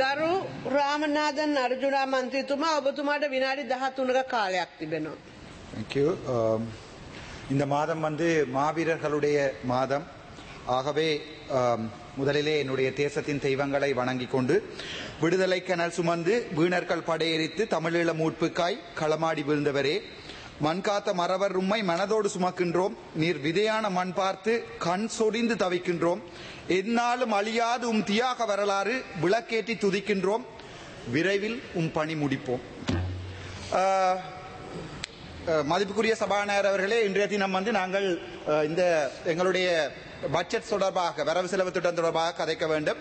ගරු රාමනාදන් අර්ජුනා මන්ත්‍රීතුමා ඔබතුමාට විනාඩි 13ක කාලයක් තිබෙනවා. Thank you. இந்த மாதம் மாவீரர்களுடைய மாதம். ஆகவே முதலிலே என்னுடைய தேசத்தின் தெய்வங்களை வணங்கிக் கொண்டு விடுதலை கனல் சுமந்து வீணர்கள் படையெரித்து தமிழீழ மூட்புக்காய் களமாடி வீழ்ந்தவரே, மண்காத்த மறவர் உம்மை மனதோடு சுமக்கின்றோம். நீர் விதையான மண் பார்த்து கண் சொரிந்து தவிக்கின்றோம். எந்நாளும் அழியாது உம் தியாக வரலாறு விளக்கேற்றி துதிக்கின்றோம். விரைவில் உம் பணி முடிப்போம். மதிப்புக்குரிய சபாநாயகர் அவர்களே, இன்றைய தினம் நாங்கள் இந்த எங்களுடைய பட்ஜெட் தொடர்பாக வரவு செலவு திட்டம் தொடர்பாக கதைக்க வேண்டும்.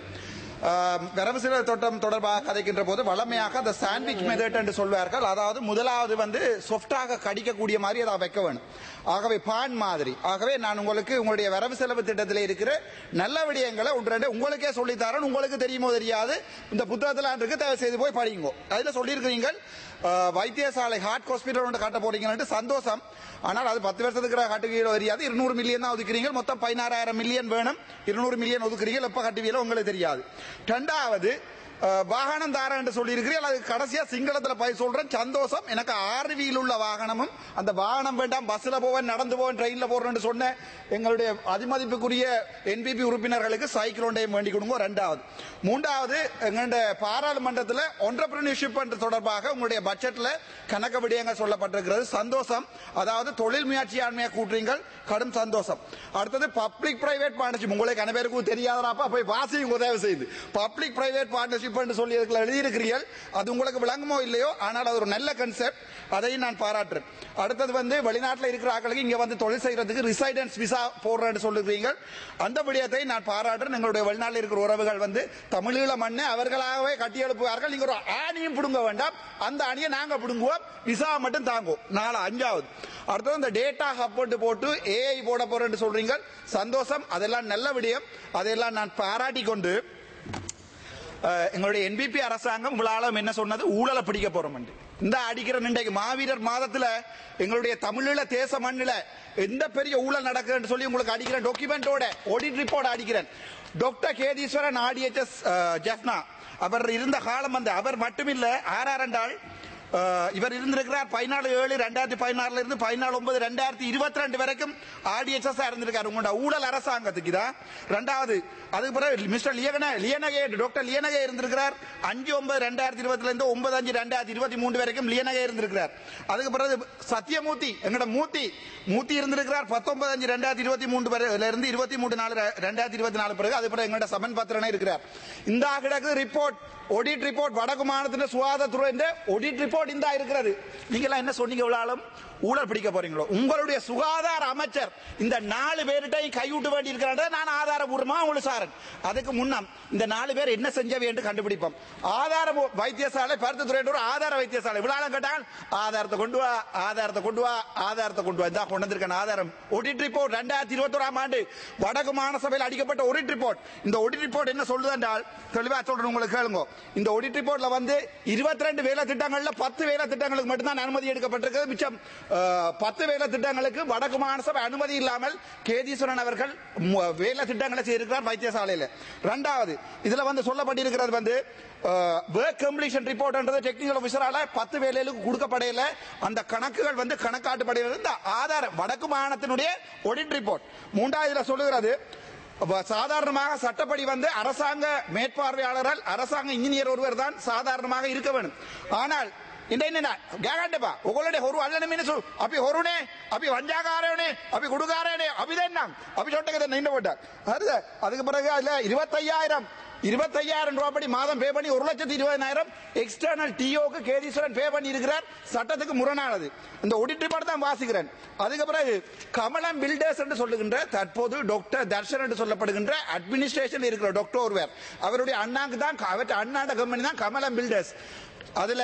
வரவு செலவு திட்டம் தொடர்பாக கதைக்கின்ற போது வளமையாக அந்த சாண்ட்விச் மெத்தட் என்று சொல்வார்கள். அதாவது முதலாவது சாஃப்டாக கடிக்கக்கூடிய மாதிரி அதை வைக்க வேணும். ஆகவே பான் மாதிரி. ஆகவே நான் உங்களுக்கு உங்களுடைய வரவு செலவு திட்டத்தில் இருக்கிற நல்ல விடயங்களை ஒன்று உங்களுக்கே சொல்லித்தரேன். உங்களுக்கு தெரியுமோ தெரியாது, இந்த புத்தகத்தில் இருக்கு, தயவு செய்து போய் படிங்க. அதில் சொல்லியிருக்கிறீங்க வைத்தியசாலை ஹார்ட் ஹாஸ்பிட்டல் ஒன்று கட்ட போறீங்கன்னு. சந்தோஷம். ஆனால் அது 10 வருஷத்துக்கு கட்டுவீங்களோ தெரியாது. 200 மில்லியன் தான் ஒதுக்குறீங்க. மொத்தம் 16,000 மில்லியன் வேணும். 200 மில்லியன் ஒதுக்குறீங்க. எப்ப கட்டுவீங்களோ உங்களுக்கு தெரியாது. ரெண்டாவது, வாகனம் தார என்று சொல்லி இருக்கிறீர்கள். அது கடைசியா சிங்களத்துல போய் சொல்றேன். சந்தோஷம். எனக்கு 6 வீல் உள்ள வாகனமும், அந்த வாகனம் வேண்டாம், பஸ்ல போவேன், நடந்து போவேன், ட்ரெயின்ல போறேன்னு சொன்ன எங்களுடைய அதிமதிப்புக்குரிய என்பிபி உறுப்பினர்களுக்கு சைக்கிள் ஒன்றையும் வேண்டி கொடுங்க. ரெண்டாவது. மூன்றாவது, எங்களுடைய பாராளுமன்றத்தில் ஒன்டர்பிரினர்ஷிப் தொடர்பாக உங்களுடைய பட்ஜெட்ல கணக்கு விடயங்கள் சொல்லப்பட்டிருக்கிறது. சந்தோஷம். அதாவது தொழில் முயற்சியாண்மையை கூட்டுறீங்கள். கடும் சந்தோஷம். அடுத்தது பப்ளிக் பிரைவேட் பார்ட்னர்ஷிப். உங்களுக்கு அனைவருக்கும் தெரியாதப்பா போய் வாசிங்க உதவி செய்து. பப்ளிக் பிரைவேட் பார்ட்னர்ஷிப் சொல்லி எழுதியிருக்கிறீர்கள். அது உங்களுக்கு விளங்குமோ இல்லையோ, ஆனால் அது ஒரு நல்ல கன்செப்ட். அதையும் நான் பாராட்டுறேன். அடுத்தது வெளிநாட்டில் இருக்கிற ஆட்களுக்கு இங்க தொழில் செய்யறதுக்கு ரிசைடன்ஸ் விசா போடுறேன்னு சொல்லுறீங்க. அந்த விடயத்தை நான் பாராட்டுறேன். எங்களுடைய வெளிநாட்டில் இருக்கிற உறவுகள் தமிழீழ மண்ணை அவர்களாகவே கட்டி எழுப்புவார்கள். நீங்க ஒரு ஆணியும் பிடுங்க வேண்டாம், அந்த அணியை நாங்க பிடுங்குவோம், விசா மட்டும் தாங்குவோம். 5வது. அடுத்தது இந்த டேட்டா ஹப் போட்டு ஏஐ போட போறேன்னு சொல்றீங்க. சந்தோஷம். அதெல்லாம் நல்ல விடயம். அதெல்லாம் நான் பாராட்டி கொண்டு எங்களுடைய என்பிபி அரசாங்கம் உங்களாலும் என்ன சொன்னது, ஊழலை பிடிக்க போறோம். இந்த அடிக்கிற இன்றைக்கு மாவீரர் மாதத்துல எங்களுடைய தமிழீழ தேச மண்ணில எந்த பெரிய ஊழல் நடக்குதுன்னு சொல்லி உங்களுக்கு அடிக்கிற டாக்குமெண்டோட ஆடிட் ரிப்போர்ட் அடிக்கிறேன். டாக்டர் கேதீஸ்வரன் ஆர்டிஎச்எஸ் ஜெஃப்னா அவர் இருந்த காலம் அவர் மட்டுமில்ல, ஆறாரண்டாள் இவர் இருந்திருக்கிறார். 14/7/2016 இருந்து 14/9/2022 வரைக்கும் ஆர்டிஎச்எஸ் இருந்திருக்காரு. உங்களோட ஊழல் அரசாங்கத்துக்கு தான். ரெண்டாவது, அதுக்கு பிறகு மிஸ்டர் லியனகே, டாக்டர் லியனகே இருந்திருக்கிறார். 5/9/2020 இருந்து 9/5/2023 வரைக்கும் லியனகே இருந்திருக்கிறார். அதுக்கு பிறகு சத்தியமூர்த்தி, எங்களோட மூர்த்தி இருந்திருக்கிறார். 19/5/2023 இருந்து 23/4/2024 பிறகு. அது பிறகு எங்களோட சமன் பத்திரனே இருக்கிறார். இந்த கிடக்கு ரிப்போர்ட், ஆடிட் ரிப்போர்ட், வடக்கு மாநிலத்தின் சுகாதாரத்துறை ஆடிட் ரிப்போர்ட் இந்த இருக்கிறது. நீங்க என்ன சொன்னீங்க, இவ்வளவு ஊழல் பிடிக்க போறீங்களோ? உங்களுடைய சுகாதார அமைச்சர் இந்த 4 பேர்கிட்டையும் கைவிட்டு வேண்டி இருக்கிறாங்க. நான் ஆதாரபூர்வமா உங்களுக்கு சாரன். அதுக்கு முன்னம் இந்த 4 பேர் என்ன செஞ்சவை என்று கண்டுபிடிப்போம். ஆதார வைத்தியசாலை, பருத்தித்துறை ஒரு ஆதார வைத்தியசாலை. இவ்வளவு கேட்டால் ஆதாரத்தை கொண்டு வா, ஆதாரத்தை கொண்டு வா, ஆதாரத்தை கொண்டு வா. இதான் கொண்டு வந்திருக்கேன் ஆதாரம். ஆடிட் ரிப்போர்ட் 2021 ஆண்டு வடக்கு மாநசபையில் அடிக்கப்பட்ட ஆடிட் ரிப்போர்ட். இந்த ஆடிட் ரிப்போர்ட் என்ன சொல்லுது என்றால், தெளிவா சொல்றேன் உங்களுக்கு கேளுங்க. இந்த ஆடிட் ரிப்போர்ட்ல 22 வேலை திட்டங்கள்ல 10 வேலை திட்டங்களுக்கு மட்டும்தான் அனுமதி எடுக்கப்பட்டிருக்கிறது. மிச்சம் 10 வேலை திட்டங்களுக்கு வடக்கு மாநசபை அனுமதி இல்லாமல் கேதீஸ்வரன் அவர்கள் வேலை திட்டங்களை செய்திருக்கிறார் வைத்தியசாலையில். இரண்டாவது, இதுல சொல்லப்பட்டிருக்கிறது work completion report என்றது டெக்னிக்கல் ஆபீசரால 10 வேலைகளுக்கு கொடுக்கப்படையில அந்த கணக்குகள் கணக்காட்டுப்படையில இந்த ஆதார வடக்கு மாநிலத்தினுடைய ஆடிட் ரிப்போர்ட். மூன்றாவது சொல்லுகிறது, சாதாரணமாக சட்டப்படி அரசாங்க மேற்பார்வையாளர்கள், அரசாங்க இன்ஜினியர் ஒருவர் தான் சாதாரணமாக இருக்க வேண்டும். ஆனால் ඔගොල්ලට හොරු අල්ලන මිනිස්සු අපි හොරුනේ, අපි වංජාකාරයෝනේ, අපි කුඩුකාරයෝනේ, අපි දෙන්නම්, අපි ෂොට් එක දෙන්න ඉන්න පොඩ්ඩක්. හරිද? அதுக்கு பிறகு அதுல 25,000 ரூபாய் படி மாதம் பே பண்ணி 1,20,000 எக்ஸ்டர்னல் டிஓக்கு கேதீஸ்வரன் பே பண்ணி இருக்கிறார். சட்டத்துக்கு முரணானது. இந்த ஆடிட் ரிப்போர்ட் தான் வாசிக்கிறேன். அதுக்கு பிறகு கமலம் பில்டர்ஸ் என்று சொல்லுகின்ற தற்போது டாக்டர் தர்ஷன் என்று சொல்லப்படுகின்ற அட்மினிஸ்ட்ரேஷன் இருக்கிற டாக்டர் ஒருவர், அவருடைய அண்ணாக்கு தான், அவற்றை அண்ணாண்ட கம்பெனி தான் கமலம் பில்டர்ஸ். அதுல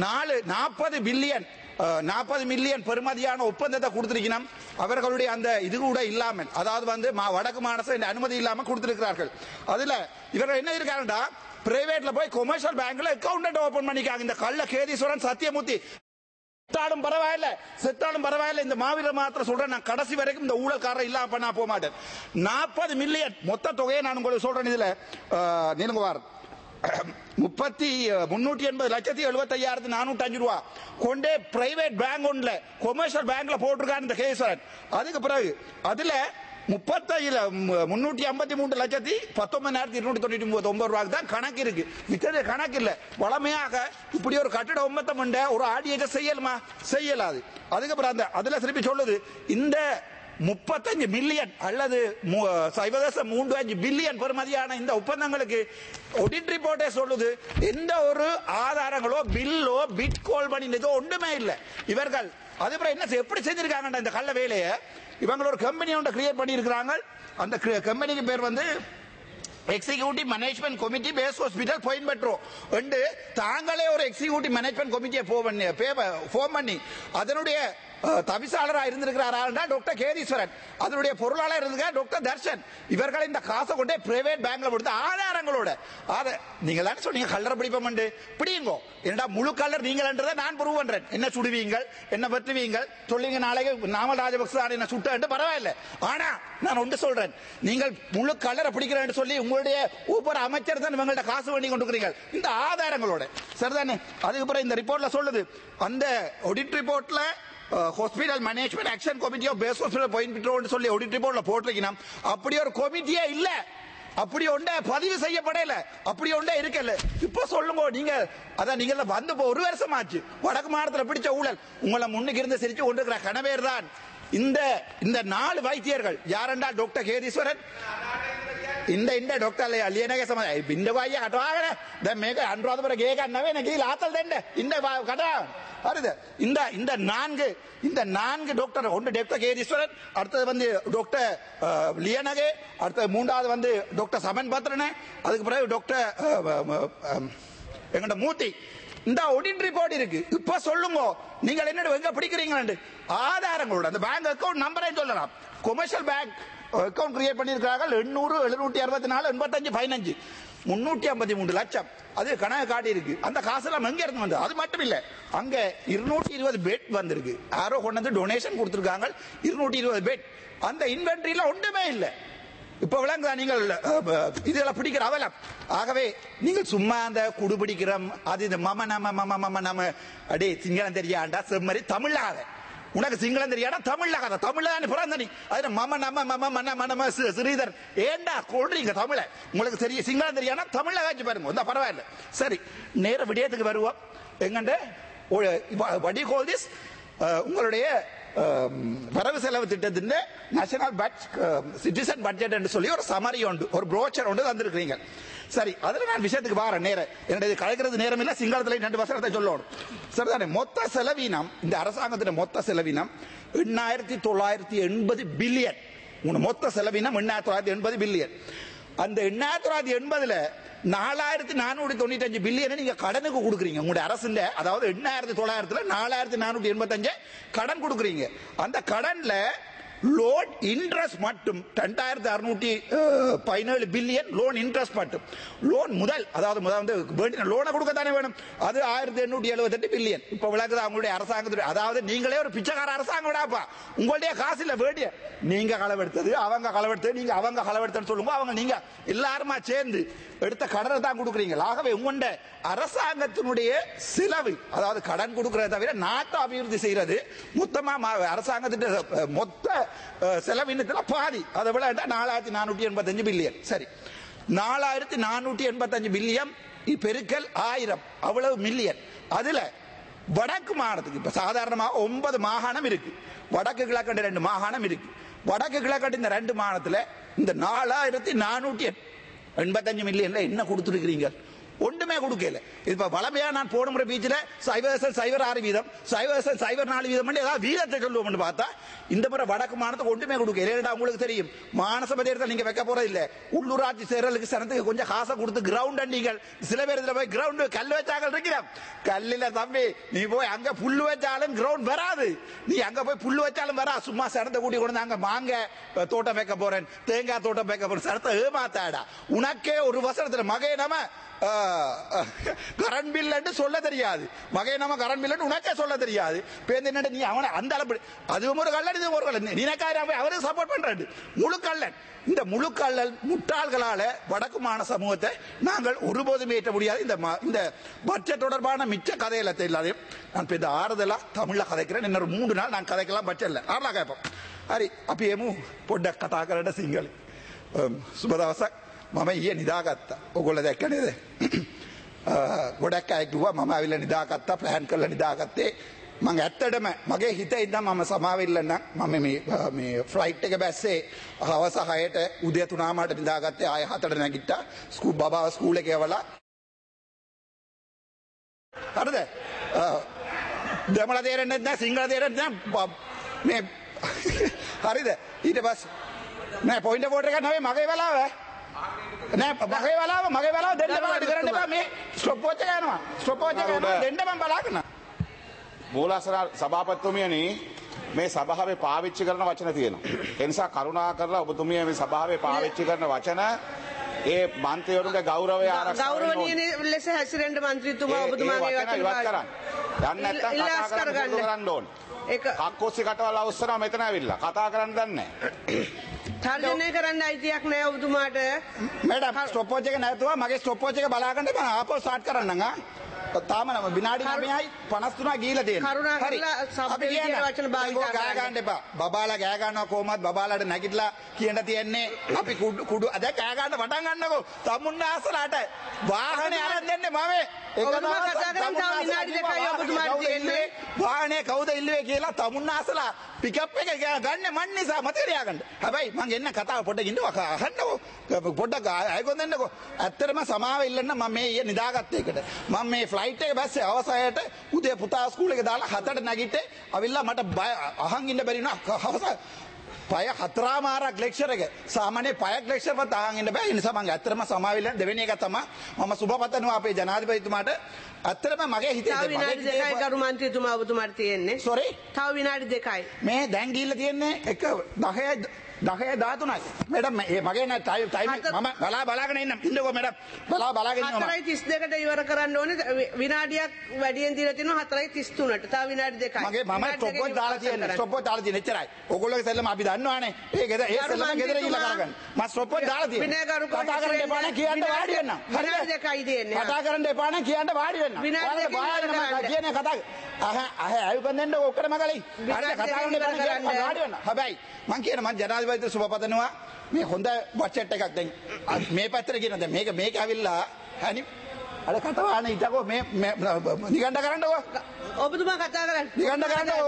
40 மில்லியன் பெறுமதியான ஒப்பந்தத்தை கொடுத்திருக்கணும். அவர்களுடைய அந்த இது கூட இல்லாமல், அதாவது வடக்கு மாநசபை அனுமதி இல்லாமல் கொடுத்திருக்கிறார்கள். அதுல இவர்கள் என்ன இருக்காருன்னா, பிரைவேட்ல போய் கொமர்ஷியல் பேங்க்ல அக்கவுண்ட் ஓபன் பண்ணிக்காங்க. இந்த கள்ள கேதீஸ்வரன் சத்தியமூர்த்தி செத்தாலும் பரவாயில்ல, இந்த மாவீரர் மாத்திரம் சொல்றேன், நான் கடைசி வரைக்கும் இந்த ஊழல்காரர் இல்லாம பண்ண போக மாட்டேன். 40 மில்லியன் மொத்த தொகையை நான் உங்களுக்கு சொல்றேன். இதுல நீங்க 380,75,405 ரூபா கொண்டே பிரைவேட் பேங்க் ஒன்ல கொமர்ஷியல் பேங்க்ல போட்டிருக்காரு இந்த கேசவரன். அதுக்கு பிறகு அதுல 353,19,299 ரூபாய்க்கு தான் கணக்கு இருக்கு. மிச்சது கணக்கு இல்ல. வளமையாக இப்படி ஒரு கட்டிட ஒப்பந்தம் ஒரு ஆடியேஜ செய்யலுமா? செய்யலாது. அதுக்கப்புறம் அதுல திருப்பி சொல்லுது இந்த 35 மில்லியன் அல்லது 0.35 பில்லியன் பெறுமதியான இந்த ஒப்பந்தங்களுக்கு ஆடிட் ரிப்போர்ட்டே சொல்லுது எந்த ஒரு ஆதாரங்களோ பில்லோ பிட்கோல் பண்ணினதோ ஒன்றுமே இல்லை. இவர்கள் அதுக்கப்புறம் என்ன எப்படி செஞ்சிருக்காங்க இந்த கள்ள வேலையை? இவங்க ஒரு கம்பெனி ஒன்று கிரியேட் பண்ணி இருக்கிறாங்க. அந்த கம்பெனிக்கு பேர் executive management committee base hospital கோயம்பேட்ரோ என்று தாங்களே ஒரு எக்ஸிகியூட்டிவ் மேனேஜ்மெண்ட் கமிட்டியை ஃபார்ம் பண்ணி அதனுடைய தவிசாளராக இருந்திருக்கிறார் டாக்டர் கேதீஸ்வரன், அதனுடைய பொருளாளர் இருந்திருக்கார் டாக்டர் தர்ஷன். இவர்கள் இந்த காசை கொண்டே பிரைவேட் பேங்க்ல கொடுத்து ஆதாரங்களோட நீங்க தானே சொன்னீங்க கல்லறை பிடிப்போம் பிடிங்கோ என்னடா முழு கல்லர் நீங்கள்ன்றதை நான் ப்ரூவ் பண்றேன். என்ன சுடுவீங்கள், என்ன வெட்டுவீங்கள் சொல்லுங்க. நாளைக்கு நாமல் ராஜபக்ச என்ன சுட்டு பரவாயில்ல. ஆனா நான் ஒன்று சொல்றேன், நீங்கள் முழு கல்லறை பிடிக்கிறேன் சொல்லி உங்களுடைய ஒவ்வொரு அமைச்சர் தான் இவங்கள்ட்ட காசு வேண்டி கொண்டிருக்கிறீர்கள் இந்த ஆதாரங்களோட. சரிதானே? அதுக்கப்புறம் இந்த ரிப்போர்ட்ல சொல்லுது அந்த ஆடிட் ரிப்போர்ட்ல hospital management action committee of base hospital point சொல்லி ஆடிட் ரிப்போர்ட்ல போட்டிருக்கீங்க. அப்படி ஒரு கமிட்டியே இல்ல, அப்படி ஒன்றே பதிவு செய்யப்படல, அப்படி ஒன்றே இருக்கல. இப்ப சொல்லுங்க நீங்க அதான் நீங்க வந்து ஒரு வருஷம் ஆச்சு வடக்கு மாநிலத்தில் பிடிச்ச ஊழல் உங்களை முன்னுக்கு இருந்து சிரிச்சு கொண்டிருக்கிற கணவேர் தான் இந்த 4 வைத்தியர்கள். யாரெண்டா டாக்டர் கேதீஸ்வரன், இந்த டாக்டர் ලියනගේ සම බින්ද වයිය කටවාගෙන දැන් මේක අනුරාධපුර ගේ ගන්න වෙන කීලා ආතල් දෙන්න ඉන්න කටවාගෙන හරිද? இந்த 4 டாக்டர் ஒன்று டாக்டர் கேதீஸ்வரன், அடுத்தது டாக்டர் லியனகே, அடுத்தது மூன்றாவது டாக்டர் சமன் பத்ரனே, அதுக்கு பிறகு டாக்டர் எங்கட மூர்த்தி. இந்த ஆடிட் ரிப்போர்ட் இருக்கு. இப்ப சொல்லுங்க நீங்கள் என்ன எங்க பிடிக்கிறீங்க ஆதாரங்களோட அந்த பேங்க் அக்கவுண்ட் நம்பரை சொல்லலாம். கொமர்ஷியல் பேங்க் அக்கவுண்ட் கிரியேட் பண்ணியிருக்கிறார்கள் 800 764 85 15 353 லட்சம். அது கணக்கு காட்டி இருக்கு. அந்த காசெல்லாம் எங்க இருந்து வந்து? அது மட்டும் இல்ல, அங்க 220 பெட் வந்திருக்கு. யாரோ கொண்டு வந்து டொனேஷன் கொடுத்திருக்காங்க 220 பெட். அந்த இன்வென்டரியில ஒன்றுமே இல்லை. இப்ப விளங்குதா நீங்கள் இதெல்லாம் பிடிக்கிற அவலம்? ஆகவே நீங்கள் சும்மா அந்த குடுபிடிக்கிறோம் அது இந்த மம நம்ம அடே சிங்களம் தெரியாண்டா செம்மறி தமிழாக உனக்கு சிங்களம் தெரியாடா தமிழாக தமிழ்ல பிறந்த நீ அது மம நம்ம ஸ்ரீதர் ஏண்டா கொள்றீங்க தமிழ? உங்களுக்கு தெரிய சிங்களம் தெரியாதா தமிழ்ல காட்சி பாருங்க வந்தா பரவாயில்ல. சரி, நேர விடயத்துக்கு வருவோம். எங்கண்ட what do you call this? உங்களுடைய வரவு செலவு திட்டத்தின் நேஷனல் சிட்டிசன் பட்ஜெட் என்று சொல்லி ஒரு சமரி உண்டு, ஒரு புரோச்சர் ஒன்று தந்திருக்கிறீங்க. சரி, அதுல நான் விஷயத்துக்கு வாரேன். நேரம் என்னுடைய கலைக்கிறது நேரம் இல்ல, சிங்களத்தில் 2 வசனத்தை சொல்லணும். சரிதானே? மொத்த செலவினம் இந்த அரசாங்கத்தின் மொத்த செலவினம் 8,980 பில்லியன். மொத்த செலவினம் 8,980 பில்லியன். அந்த 8,980ல 4,495 பில்லியன் நீங்க கடனுக்கு கொடுக்குறீங்க உங்களுடைய அரசு. அதாவது 8,900ல 4,485 கடன் கொடுக்குறீங்க. அந்த கடன்ல லோன் இன்ட்ரெஸ்ட் மட்டும் 2,617 பில்லியன் லோன் இன்ட்ரெஸ்ட் மட்டும். லோன் முதல் அதாவது லோனை கொடுக்க தானே வேணும், அது 1,878 பில்லியன். இப்ப விளக்குது அவங்களுடைய அரசாங்கத்துடைய. அதாவது நீங்களே ஒரு பிச்சைக்கார அரசாங்கம் விடாப்பா, உங்களுடைய காசு இல்ல வேண்டிய நீங்க களவெடுத்தது அவங்க களவெடுத்தது நீங்க அவங்க களவெடுத்தன்னு சொல்லுங்க. அவங்க நீங்க எல்லாருமா சேர்ந்து எடுத்த கடனை தான் கொடுக்குறீங்க. ஆகவே உங்களுடைய அரசாங்கத்தினுடைய செலவு அதாவது கடன் கொடுக்கறத தவிர நாட்டை அபிவிருத்தி செய்யறது மொத்தமா அரசாங்கத்தின் மொத்த செலவினத்துல பாதி. அதை விட 4,485 பில்லியன். சரி, 4,485 பில்லியன் பெருக்கல் 1000 அவ்வளவு மில்லியன். அதுல வடக்கு மாகாணத்துக்கு இப்ப சாதாரணமாக 9 மாகாணம் இருக்கு. வடக்கு கிழக்கு 2 மாகாணம் இருக்கு. வடக்கு கிழக்கு இந்த 2 மாகாணத்துல இந்த 4,485 மில்லியன்ல என்ன கொடுத்துருக்கிறீங்க? ஒன்றுமே கொடுக்கல. இப்ப வளமையா நான் போன முறை பீச்சில் 0.06 வீதம் 0.04 வீதம் ஏதாவது வீதத்தை சொல்லுவோம் பார்த்தா இந்த முறை வடக்கு மாநிலத்துக்கு ஒன்றுமே கொடுக்கல. உங்களுக்கு தெரியும் மாநசபை தேர்தல் நீங்க வைக்க போறது இல்ல, உள்ளூராட்சி தேர்தலுக்கு சனத்துக்கு கொஞ்சம் காசை கொடுத்து கிரவுண்ட் நீங்கள் சில பேர் இதுல போய் கிரவுண்ட் கல் வச்சாங்க இருக்கிறோம். கல்லில தம்பி நீ போய் அங்க புல்லு வச்சாலும் கிரவுண்ட் வராது. நீ அங்க போய் புல்லு வச்சாலும் வரா. சும்மா சனத்தை கூட்டி கொண்டு அங்க மாங்க தோட்டம் வைக்க போறேன், தேங்காய் தோட்டம் வைக்க போறேன், சனத்தை ஏமாத்தாடா. உனக்கே ஒரு வருஷத்துல மகே நம்ம கரண்ட் பில்லுன்னு சொல்ல தெரியாது, மகை நம்ம கரண்ட் பில்லுன்னு உனக்கே சொல்ல தெரியாது. பேருந்து நீ அவனை அந்த அளவு அதுவும் ஒரு கல்லன் இது ஒரு கல்லன் நினைக்காரு அவருக்கு சப்போர்ட் பண்றாரு. முழு கல்லன் இந்த முழு கல்லல் முட்டாள்களால வடக்கு மாநில சமூகத்தை நாங்கள் ஒருபோதும் ஏற்ற முடியாது. இந்த பட்ஜெட் தொடர்பான மிச்ச கதையில தெரியல நான் இந்த ஆறுதலா தமிழ்ல கதைக்கிறேன். இன்னொரு 3 நாள் நான் கதைக்கலாம் பட்ஜெட்ல ஆறுலா கேட்போம். හරි අපි එමු පොඩ්ඩක් කතා කරන්න සිංහල. සුබ දවසක්. මම ඊයේ නිදාගත්තා. ඔයගොල්ලෝ දැක්ක නේද? ගොඩක් අය කිව්වා මම ආවිල්ලා නිදාගත්තා, ප්ලෑන් කරලා නිදාගත්තේ. මම ඇත්තටම මගේ හිතේ ඉඳන් මම සමාවෙන්න මම මේ ෆ්ලයිට් එක බැස්සේ හවස 6ට උදේ 3:00ට නිදාගත්තේ. ආය 4ට නැගිට්ටා. බබාව ස්කූල් එකේ යවලා. හරිද? දෙමළ තේරෙන්නේ නැහැ, සිංහල තේරෙන්නේ නැහැ. මේ හරිද? ඊට පස්සේ නෑ පොයින්ට් වෝට් එක නෙවෙයි මගේ වෙලාව. නෑ මගේ වෙලාව දෙන්න බෑ කරන්න එපා. මේ ස්ටොප් වොච් එක යනවා. ස්ටොප් වොච් එක යනවා දෙන්න මම බලාගෙන. මූලාසන සභාපතිතුමියනි මේ සභාවේ පාවිච්චි කරන වචන තියෙනවා. ඒ නිසා කරුණා කරලා ඔබතුමිය මේ සභාවේ පාවිච්චි කරන වචන ඒ මන්ත්‍රීවරුන්ගේ ගෞරවය ආරක්ෂා කරන්න ඕනේ. ගෞරවනීය ලෙස හැසිරෙන්න මන්ත්‍රීතුමා ඔබතුමාගේ වචන ඉවත් කරන්න. යන්න නැත්තම් කතා කරන්න ඕනේ. ඒක කක්කොස්සි කටවල අවස්සන මෙතන ඇවිල්ලා කතා කරන්න දන්නේ නැහැ. තර්ජනය කරන්න අයිතියක් නැහැ ඔබතුමාට. මැඩම් ස්ටොප් වොච් එක නැතුව මගේ ස්ටොප් වොච් එක බලාගන්න මම ආපහු ස්ටාර්ට් කරන්නම්. තාම නම විනාඩි 9යි 53 ගිහිලා තියෙනවා. හරි. අපි කියන වචන භාවිත ගෑ ගන්න එපා. බබාලා ගෑ ගන්නවා කොහමද බබාලාට නැගිටලා කියන්න තියෙන්නේ අපි කුඩු අද ගෑ ගන්න පටන් ගන්නකෝ. තමුන්න ආසලාට වාහනේ අරන් දෙන්නේ මම. ඔබතුමා කතා කරන් තව විනාඩි 2යි ඔබතුමාට තියෙන්නේ. වාහනේ කවුද ඉල්ලුවේ කියලා තමුන්න ආසලා පිකප් එක ගන්න මන් නිසා මතක තියාගන්න. හැබැයි මං එන්න කතාව පොඩ්ඩක් ඉන්නව අහන්නකෝ. පොඩ්ඩක් අයකොන් දෙන්නකෝ. ඇත්තටම සමාව ඉල්ලන්න මම මේ ඊයේ නිදාගත්ත එකට. මම මේ ෆ්ලයිට් එක බැස්සේ අවසානයට උදේ පුතා ස්කූල් එක දාලා 7ට නැගිට්ටේ. අවිල්ලා මට අහන් ඉන්න බැරි වුණා. අවසාන පය 4මාරක් ලෙක්චර් එක. සාමාන්‍ය පයක් ලෙක්චර් වත් අහන් ඉන්න බෑ. ඒ නිසා මම ඇත්තටම සමාවෙලා දෙවෙනි එක තමයි මම සුබපතනවා අපේ ජනාධිපතිතුමාට. ඇත්තටම මගේ හිතේ තව විනාඩි 2යි ගරු මන්ත්‍රීතුමා ඔබතුමාට තියෙන්නේ. සෝරි. තව විනාඩි 2යි. මේ දැන් ගිහිල්ලා තියෙන්නේ 10:13යි. මැඩම් මේ මගේ නෑ ටයිම් මම බලාගෙන ඉන්නම්. ඉන්නකෝ මැඩම්. බලාගෙන ඉන්නවා. 4:32ට ඉවර කරන්න ඕනේ. විනාඩියක් වැඩියෙන් දීලා තිනවා 4:33ට. තව විනාඩි 2යි. මම ස්ටොප් වොච් දාලා තියෙන්නේ. ස්ටොප් වොච් දාලා තියෙන්නේ එච්චරයි. ඔයගොල්ලෝගේ සෙල්ලම අපි දන්නවනේ. ඒ සෙල්ලම ගෙදර ගිහලා කරගන්න. මම ස්ටොප් වොච් දාලා තියෙන්නේ. කතා කරන්න එපා නේ කියන්න වාඩි වෙන්න. විනාඩි 2යි දෙන්නේ. කතා කරන්න එපා නේ කියන්න වාඩි වෙන්න. විනාඩි 2යි කියන්නේ කතා අයුකන් දෙන්න ඔක්කොම ගලයි. හරිද කතා කරන්න එපා කියන්න වාඩි වෙන්න. හැබැයි මං කියන මං ජනාධිපතිතුමා සුබපතනවා මේ හොඳ බජට් එකක් දැන් මේ පැත්තට කියන දැන් මේක ඇවිල්ලා හනි අර කතාවන ඉතකෝ මේ නිගණ්ඩ කරන්නකෝ ඔබතුමා කතා කරන්න නිගණ්ඩ කරන්නකෝ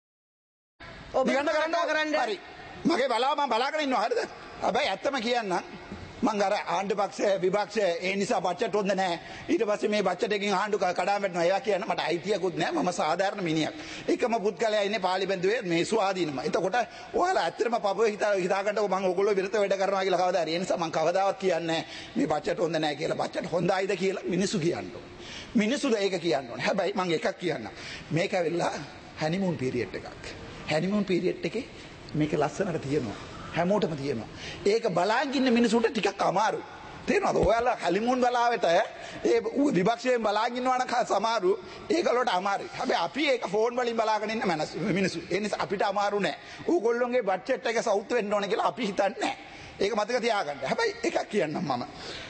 නිගණ්ඩ කරන්න හරි මගේ බලාව මම බලාගෙන ඉන්නවා හරිද හැබැයි ඇත්තම කියන්න මං අර ආණ්ඩු පක්ෂ විපක්ෂ ඒ නිසා බජට් හොඳ නැහැ ඊට පස්සේ මේ බජට් එකකින් ආණ්ඩු කඩාම් වැටෙනවා ඒවා කියන්න මට අයිතියකුත් නැහැ මම සාධාරණ මිනිහෙක් එකම පුද්ගලයා ඉන්නේ පාර්ලිමේන්තුවේ මේ ස්වාධීනම එතකොට ඔයාලා ඇත්තටම පපුවේ හිතාගන්නකො මං ඕගොල්ලෝ විරුද්ධ වැඩ කරනවා කියලා කවදා හරි ඒ නිසා මං කවදාවත් කියන්නේ මේ බජට් හොඳ නැහැ කියලා බජට් හොඳයිද කියලා මිනිස්සු කියන්න ඕනේ මිනිස්සුද ඒක කියන්න ඕනේ හැබැයි මං එකක් කියන්න මේක ඇවිල්ලා හැනිමූන් පීරියඩ් එකක් හැනිමූන් පීරියඩ් එකේ මේක ලස්සනට තියෙනවා හැමෝටම තියෙනවා. ඒක බලාගෙන ඉන්න මිනිසුන්ට ටිකක් අමාරුයි. තේරෙනවද? ඔයාලා හලිමුන් බලාවෙට ඒ විපක්ෂයෙන් බලාගෙන ඉන්නවා නම් සමහරු ඒකලට අමාරුයි. හැබැයි අපි ඒක ෆෝන් වලින් බලාගෙන ඉන්න මිනිස්සු. ඒ නිසා අපිට අමාරු නෑ. ඕගොල්ලෝගේ බජට් එක සවුත් වෙන්න ඕන කියලා අපි හිතන්නේ නෑ. ඒක මතක තියාගන්න. හැබැයි එකක් කියන්නම් මම.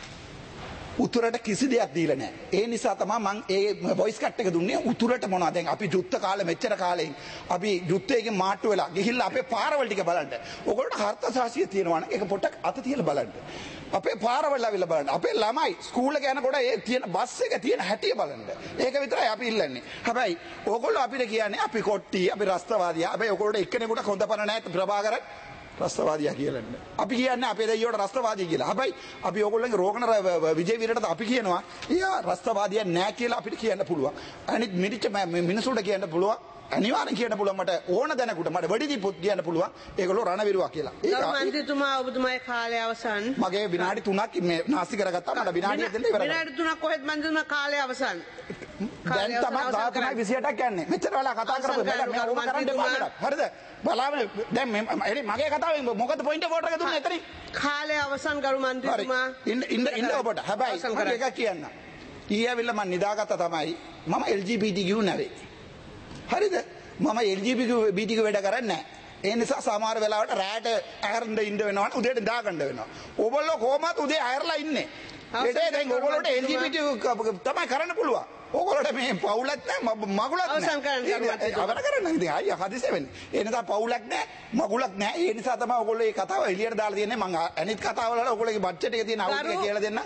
උතුරට කිසි දෙයක් දීලා නැහැ. ඒ නිසා තමයි මම ඒ වොයිස් කට් එක දුන්නේ උතුරට මොනවද දැන් අපි යුද්ධ කාලේ මෙච්චර කාලෙන් අපි යුද්ධයෙන් මාට්ටු වෙලා ගිහිල්ලා අපේ පාරවල් ටික බලන්න. ඕගොල්ලෝ හර්ථසාසිය තියෙනවා නම් ඒක පොඩ්ඩක් අත තියලා බලන්න. අපේ පාරවල් ආවිල්ලා බලන්න. අපේ ළමයි ස්කූල් එක යනකොට ඒ තියෙන බස් එක තියෙන හැටිය බලන්න. ඒක විතරයි අපි ඉල්ලන්නේ. හැබැයි ඕගොල්ලෝ අපිට කියන්නේ අපි කොට්ටි අපි රස්තවාදියා. හැබැයි ඕගොල්ලෝ එක්කෙනෙකුට හොඳ පණ නැහැ ප්‍රභාකරන් රස්තවාදියා කියලා නෑ. අපි කියන්නේ අපේ දෙයියෝට රස්තවාදී කියලා. හැබැයි අපි ඕගොල්ලන්ගේ රෝගන විජේ වීරට අපි කියනවා එයා රස්තවාදියා නෑ කියලා අපිට කියන්න පුළුවන්. අනිත් මිරිච්ච මිනිසුන්ට කියන්න පුළුවන්. අනිවාර්යෙන් කියන්න පුළුවන් මට ඕන දැනකට මට වැඩි දීපොත් කියන්න පුළුවන්. ඒගොල්ලෝ රණවිරුවා කියලා. ඒක මන්ත්‍රීතුමා ඔබතුමාගේ කාලය අවසන්. මගේ විනාඩි 3ක් මේ නාස්ති කරගත්තා. මට විනාඩියක් දෙන්න ඉවර කරා. විනාඩි 3ක් කොහෙද මන්ත්‍රීතුමා කාලය අවසන්. දැන් තමයි 13:28ක් යන්නේ. මෙච්චර වෙලා කතා කරපු මේ ඕක කරන්න එපා. හරිද? බලන්න දැන් මගේ කතාවෙන් මොකද පොයින්ට් එක වෝට් එක දුන්නේ එතනින්? කාලය අවසන් කරු මන්ත්‍රීතුමා. ඉන්න ඔබට. හැබැයි මම එකක් කියන්න. ඊයවිල්ල මම නිදාගත්තා තමයි මම LGBTQ නැවේ. හරිද? මම LGBTQ වැඩ කරන්නේ නැහැ. ඒ නිසා සමහර වෙලාවට රැට ඇරෙන්න ඉන්න වෙනවා උදේට දාගන්න වෙනවා. ඔයගොල්ලෝ කොහොමද උදේ ඇරලා ඉන්නේ? ඒකේ දැන් ඔයගොල්ලෝට LGBTQ තමයි කරන්න පුළුවන්. ඔයගොල්ලෝට මේ පවුලක් නැහැ මගුලක් නැහැ. අවර කරන්න ඉතින් අයියා හදිස්සිය වෙන්නේ. ඒ නිසා පවුලක් නැහැ මගුලක් නැහැ. ඒ නිසා තමයි ඔයගොල්ලෝ මේ කතාව එළියට දාලා තියන්නේ. මම අනිත් කතාවල ඔයගොල්ලෝගේ බජට් එකේ තියෙන අවුල් ටික කියලා දෙන්න.